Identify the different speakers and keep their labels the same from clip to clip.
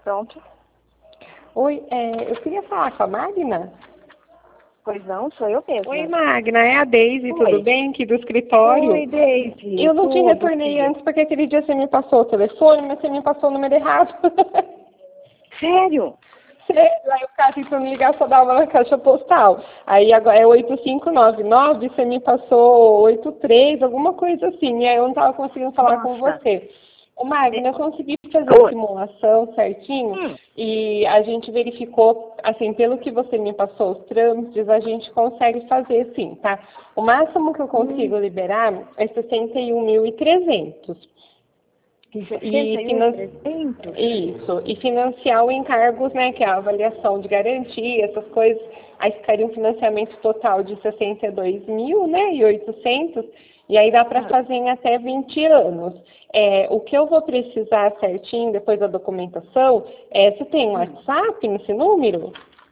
Speaker 1: Pronto.
Speaker 2: Oi, eu queria falar com a Magna.
Speaker 1: Pois não, sou eu mesma.
Speaker 2: Oi, Magna, é a Deise,
Speaker 1: Oi.
Speaker 2: Tudo bem? Aqui do escritório.
Speaker 1: Oi, Deise.
Speaker 2: Eu não te
Speaker 1: Tudo,
Speaker 2: retornei
Speaker 1: filha.
Speaker 2: antes porque aquele dia você me passou o telefone, mas você me passou o número errado.
Speaker 1: Sério?
Speaker 2: Aí o cara tentando ligar, só dava na caixa postal. Aí agora é 8599, você me passou 83, alguma coisa assim. E aí eu não estava conseguindo falar com
Speaker 1: Nossa.
Speaker 2: você. Ô, Magna, eu consegui fazer a
Speaker 1: Oi.
Speaker 2: simulação certinho e a gente verificou, assim, pelo que você me passou os trâmites, a gente consegue fazer sim, tá? O máximo que eu consigo liberar é 61.300. E
Speaker 1: 61.300?
Speaker 2: Isso, e financiar o encargos, né, que é a avaliação de garantia, essas coisas, aí ficaria um financiamento total de 62.000, né, e 800, e aí dá para fazer em até 20 anos. O que eu vou precisar certinho, depois da documentação, você tem um WhatsApp nesse número?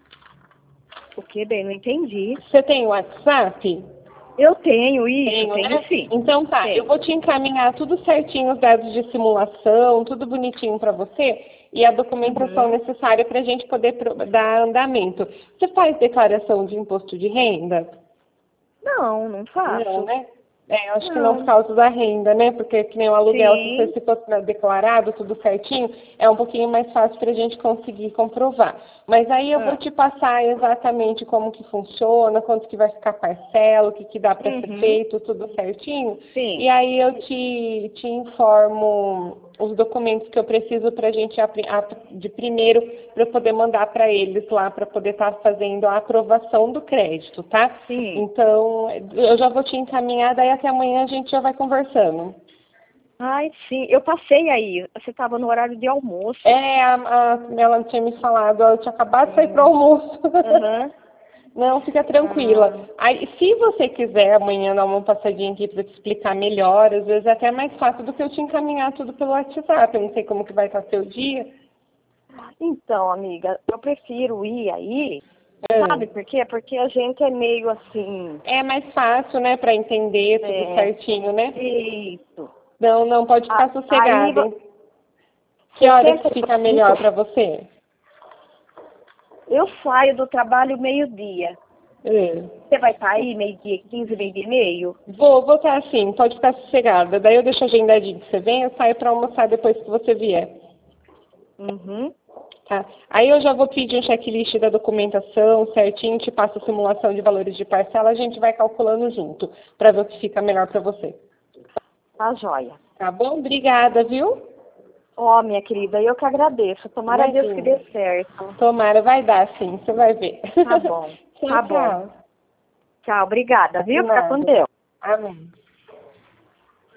Speaker 1: O que, bem? Não entendi.
Speaker 2: Você tem WhatsApp?
Speaker 1: Eu tenho isso,
Speaker 2: Tenho,
Speaker 1: tenho
Speaker 2: né?
Speaker 1: sim.
Speaker 2: Então tá, eu
Speaker 1: Tenho.
Speaker 2: vou te encaminhar tudo certinho, os dados de simulação, tudo bonitinho para você e a documentação necessária para a gente poder dar andamento. Você faz declaração de imposto de renda?
Speaker 1: Não, não
Speaker 2: Não,
Speaker 1: faço.
Speaker 2: né? Eu acho que não por
Speaker 1: Não.
Speaker 2: causa da renda, né? Porque que nem o aluguel, se
Speaker 1: Sim.
Speaker 2: você se fosse declarado tudo certinho, é um pouquinho mais fácil para a gente conseguir comprovar. Mas aí eu vou te passar exatamente como que funciona, quanto que vai ficar parcela, o que que dá para ser feito, tudo certinho.
Speaker 1: Sim.
Speaker 2: E aí eu te informo os documentos que eu preciso para a gente, de primeiro, para eu poder mandar para eles lá, para poder estar fazendo a aprovação do crédito, tá?
Speaker 1: Sim.
Speaker 2: Então, eu já vou te encaminhar, daí até amanhã a gente já vai conversando.
Speaker 1: Ai, sim. Eu passei aí. Você estava no horário de almoço.
Speaker 2: Ela tinha me falado, eu tinha acabado de sair para o almoço. Não, fica tranquila. Aí, se você quiser amanhã dar uma passadinha aqui para te explicar melhor, às vezes é até mais fácil do que eu te encaminhar tudo pelo WhatsApp. Eu não sei como que vai estar seu dia.
Speaker 1: Então, amiga, eu prefiro ir aí.
Speaker 2: É.
Speaker 1: Sabe por quê? Porque a gente é meio assim.
Speaker 2: É mais fácil, né, para entender tudo certinho, né?
Speaker 1: Isso.
Speaker 2: Não, pode ficar
Speaker 1: Aí,
Speaker 2: sossegada, hein? Que horas que fica melhor
Speaker 1: 65.
Speaker 2: para você?
Speaker 1: Eu saio do trabalho meio-dia.
Speaker 2: É.
Speaker 1: Você vai estar aí meio-dia, 15, meio-dia e meio?
Speaker 2: Vou estar assim, pode ficar sossegada. Daí eu deixo agendadinho que você vem, eu saio para almoçar depois que você vier. Tá? Aí eu já vou pedir um checklist da documentação certinho, te passo a simulação de valores de parcela, a gente vai calculando junto, para ver o que fica melhor para você.
Speaker 1: Tá joia.
Speaker 2: Tá bom? Obrigada, viu?
Speaker 1: Ó, minha querida, eu que agradeço. Tomara a Deus que dê certo.
Speaker 2: Tomara, vai dar sim, você vai ver.
Speaker 1: Tá bom. Tá bom.
Speaker 2: Tchau.
Speaker 1: Tchau, obrigada, viu? Fica com Deus.
Speaker 2: Amém.